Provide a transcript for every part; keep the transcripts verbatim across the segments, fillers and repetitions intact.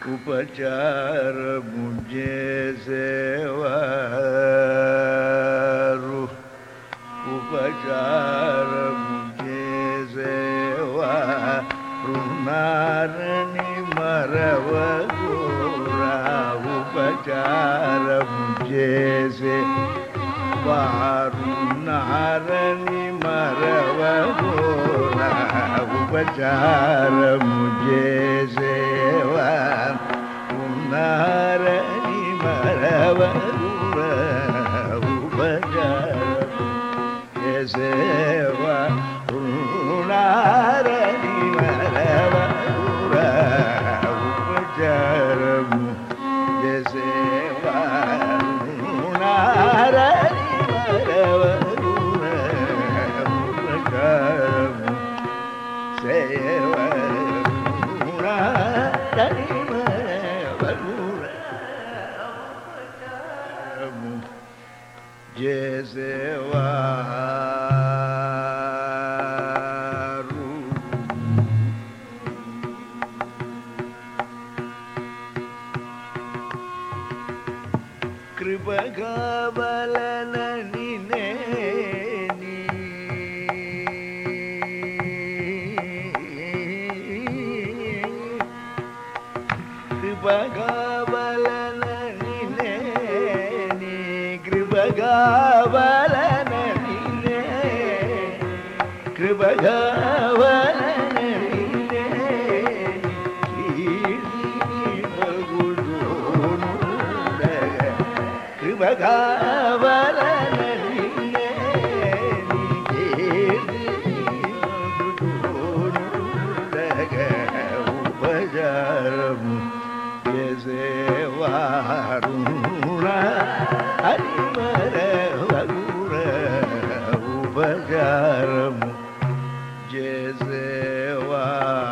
उपचार मुझे सेवारु उपचार मुझे सेवा रुनारणी मरवगोरा उपचार मुझे सेवा रुनारणी मरवगोरा उपचार मुझे सेवा रुनारणी मरवगोरा उपचार सेवा रुनारणी मरवगोरा उपचार मुझे सेवा रुनारणी मरवगोरा उपचार सेवा रुनारणी मरवगोरा मुझे सेवा कृपगावलननिने कृपगावलननिने कृपगावलननिने कृपगावलननिने कृपगावलननिने उपचार मुझे सेवा रुनारणी मरवगोरा उपचार मुझे सेवा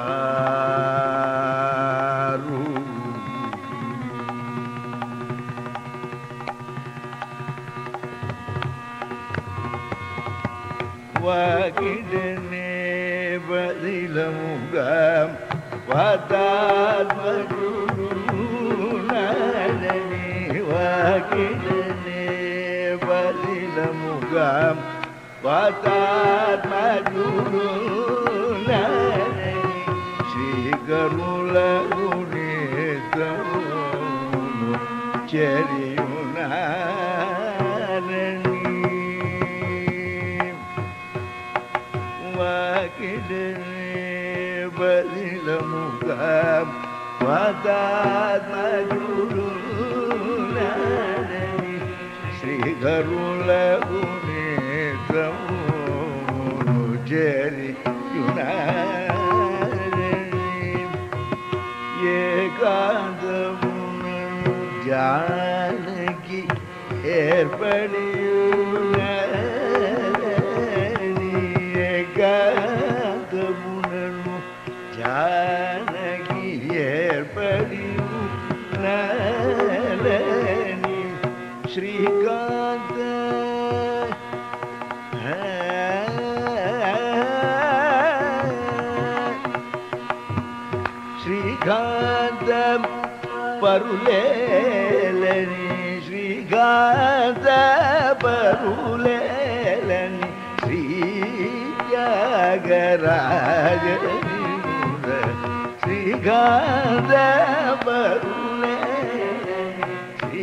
वाकिडने बदिलमुगम वातात्मगुरुनाननी वाकिडने बदिलमुगम वातात्मगुरुनाननी श्री करुणगुणितमुनु चरियुनाननी वाकिडने बदिलमुगम वातात्मगुरुनाननी श्री करुणगुणितमुनु चरियुनाननी एकांतमुनु जानकी ஏற்படியுனானி ஏகாந்தமுனனு ஜானகி ஏற்படியுனானி ஸ்ரீகாந்த ஸ்ரீகாந்தம் பருலேலனி ஸ்ரீகாந்த பருலேலனி ஸ்ரீ தியாகராஜ ஸ்ரீகாந்த பருலேலனி ஸ்ரீ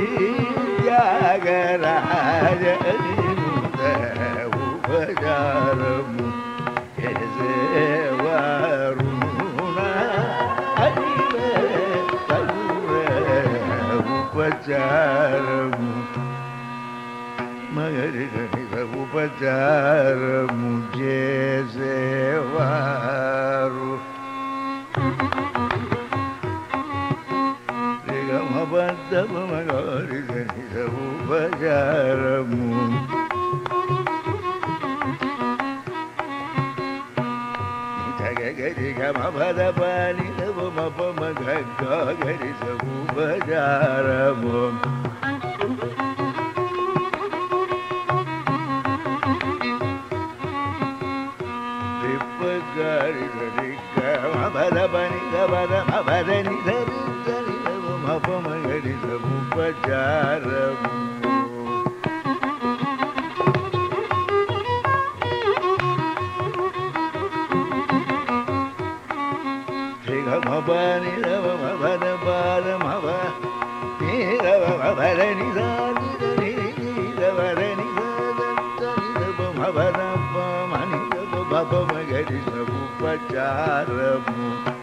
தியாகராஜ உபகாரமு उपचारमु मगर उपचार मुझे सेवारु मगरि उपचारमु गरि गम पद पानि मप मग गरि उपचारमु गरि गरि गम पद पानि पद पद नि ధిగ మప నిరవ మపద పాద మవ నీరవ మపద నిదా నిరవర నిద మపద మని బప మగరి ఉపచారము